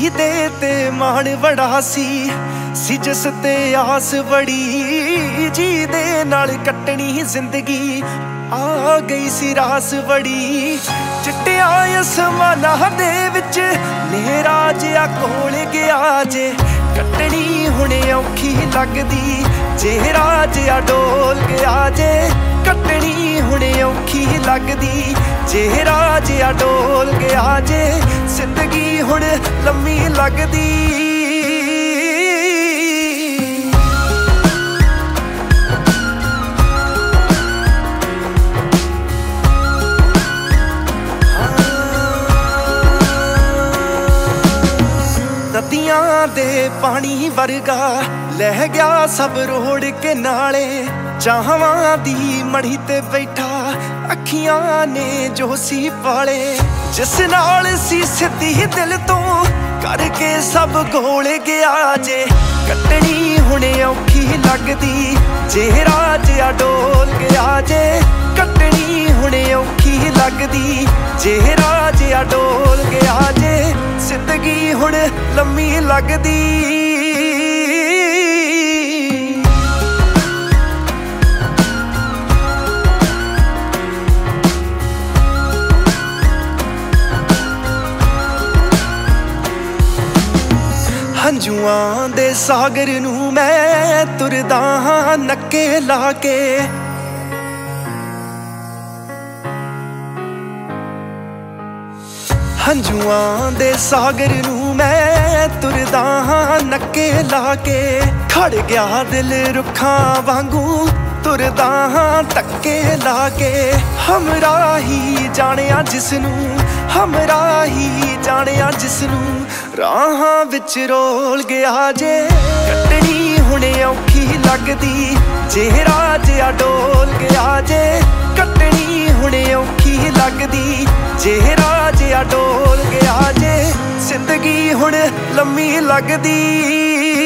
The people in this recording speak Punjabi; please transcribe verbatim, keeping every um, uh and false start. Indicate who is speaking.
Speaker 1: ਜਿਹਦੇ ਤੇ ਮਾਣ ਬੜਾ ਸੀ ਸੀ ਜਿਸ ਤੇ ਆਸ ਬੜੀ, ਜਿਹਦੇ ਨਾਲ ਕੱਟਣੀ ਜ਼ਿੰਦਗੀ ਆ ਗਈ ਸੀ ਰਾਸ ਬੜੀ। ਚਿੱਟਿਆਂ ਅਸਮਾਨਾਂ ਦੇ ਵਿੱਚ ਨੇਰਾ ਜਿਹਾ ਕੋਲ ਗਿਆ ਜੇ, ਕੱਟਣੀ ਹੁਣ ਔਖੀ ਲੱਗਦੀ ਜੇ ਰਾਹ ਜਿਹਾ ਡੋਲ ਗਿਆ ਜੇ, ਕੱਟਣੀ ਹੁਣ ਔਖੀ ਲੱਗਦੀ ਜੇ ਰਾਹ ਜਿਹਾ ਡੋਲ ਗਿਆ ਜੇ, ਜ਼ਿੰਦਗੀ ਹੁਣ ਲੰਮੀ ਲੱਗਦੀ। ਨਦੀਆਂ ਦੇ ਪਾਣੀ ਵਰਗਾ ਲਹਿ ਗਿਆ ਸਭ ਰੋੜ ਕੇ ਨਾਲੇ, ਚਾਹਵਾਂ ਦੀ ਮੜੀ ਤੇ ਬੈਠਾ ਅੱਖੀਆਂ ਨੇ ਜੋ ਸੀ ਪਾਲੇ, ਜਿਸ ਨਾਲ ਸੀ ਸਿੱਧੀ ਦਿਲ ਤੋਂ ਕਰਕੇ ਸਭ ਗੋਲ ਗਿਆ ਜੇ, ਕੱਟਣੀ ਹੁਣ ਔਖੀ ਲੱਗਦੀ ਜੇ ਰਾਹ ਜਿਹਾ ਡੋਲ ਗਿਆ ਜੇ, ਕੱਟਣੀ ਹੁਣ ਔਖੀ ਲੱਗਦੀ ਜੇ ਰਾਹ ਜਿਹਾ ਡੋਲ ਗਿਆ ਜੇ, ਜ਼ਿੰਦਗੀ ਹੁਣ ਲੰਮੀ ਲੱਗਦੀ। ਹੰਝੂਆਂ ਦੇ ਸਾਗਰ ਨੂੰ ਮੈਂ ਤੁਰਦਾ ਹਾਂ ਨੱਕੇ ਲਾ ਕੇ, ਹੰਝੂਆਂ ਦੇ ਸਾਗਰ ਨੂੰ ਮੈਂ ਤੁਰਦਾ ਹਾਂ ਨੱਕੇ ਲਾ ਕੇ, ਖੜ ਗਿਆ ਦਿਲ ਰੁੱਖਾਂ ਵਾਂਗੂ ਤੁਰਦਾ ਹਾਂ ਧੱਕੇ ਲਾ ਕੇ, ਹਮਰਾ ਹੀ ਜਾਣਿਆ ਜਿਸਨੂੰ, ਹਮਰਾ ਹੀ ਜਾਣਿਆ ਜਿਸਨੂੰ ਰਾਹਾਂ ਵਿੱਚ ਰੋਲ ਗਿਆ ਜੇ, ਕੱਟਣੀ ਹੁਣ ਔਖੀ ਲੱਗਦੀ ਜੇ ਰਾਹ ਜਿਹਾ ਡੋਲ ਗਿਆ ਜੇ, ਕੱਟਣੀ ਹੁਣ ਔਖੀ ਲੱਗਦੀ ਜੇ ਰਾਹ ਜਿਹਾ ਡੋਲ ਗਿਆ ਜੇ, ਜ਼ਿੰਦਗੀ ਹੁਣ ਲੰਮੀ ਲੱਗਦੀ।